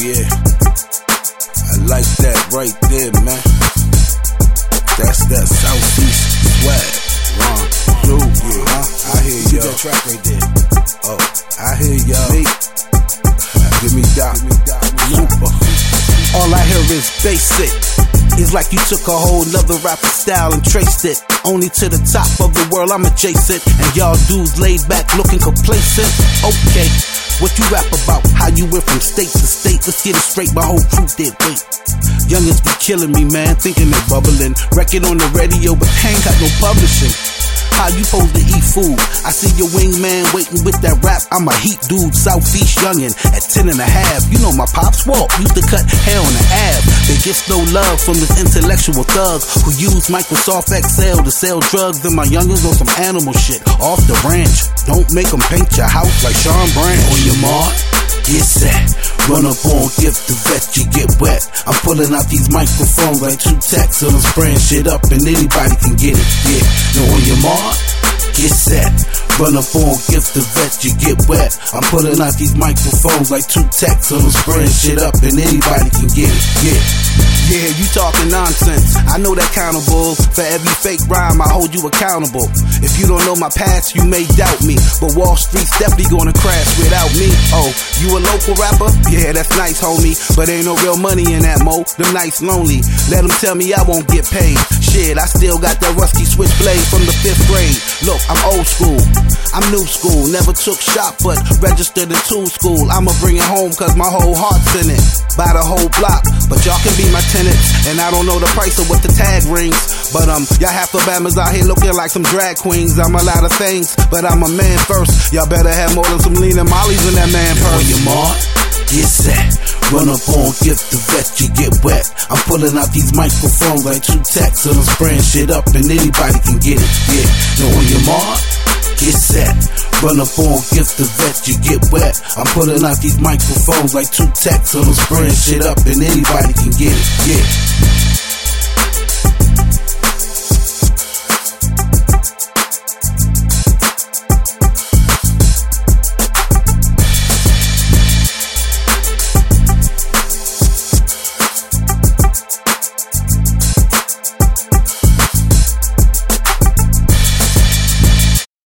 yeah. I like that right there, man. That's that Southeast swag. Dude, yeah. I hear y'all. See that track right there. Oh, I hear y'all. Give me that. Super. All I hear is basic. It's like you took a whole nother rapper style and traced it only to the top of the world. I'm adjacent, and y'all dudes laid back looking complacent. Okay, what you rap about? How you went from state to state? Let's get it straight. My whole crew did. Wait, youngins be killing me, man. Thinking they bubbling. Record on the radio, but they ain't got no publishing. How you supposed to eat food? I see your wingman waiting with that rap. I'm a heat dude, Southeast youngin' at 10 and a half. You know my pops walk, used to cut hair on the ab. They get no love from this intellectual thug who use Microsoft Excel to sell drugs. Then my youngins on some animal shit off the ranch. Don't make them paint your house like Sean Brand. On your mark, get set. Run up on, gift the vet, you get wet. I'm pulling out these microphones like 2 tacks, and I'm spraying shit up, and anybody can get it. Yeah, know on your mark, get set. Run up on, gift the vet, you get wet. I'm pulling out these microphones like 2 tacks, and I'm spraying shit up, and anybody can get it. Yeah. Yeah, you talking nonsense. I know that countable. For every fake rhyme, I hold you accountable. If you don't know my past, you may doubt me, but Wall Street's definitely gonna crash without me. Oh, you a local rapper? Yeah, that's nice, homie, but ain't no real money in that, mo. Them nights lonely. Let them tell me I won't get paid. Shit, I still got that rusty switchblade from the 5th grade. Look, I'm old school. I'm new school. Never took shop, but registered in tool school. I'ma bring it home cause my whole heart's in it. Buy the whole block, but y'all can be my tenants. And I don't know the price of what the tag rings, but y'all half Alabama's out here looking like some drag queens. I'm a lot of things, but I'm a man first. Y'all better have more than some lean and mollies in that man purse. On your mark, get set. Run up on, gift the vet, you get wet. I'm pulling out these microphones like 2 tacks, and I'm spraying shit up, and anybody can get it. Yeah, know on your mark, get set. Run up on, gift the vet, you get wet. I'm pulling out these microphones like 2 tacks, and I'm spraying shit up, and anybody can get it. Yeah.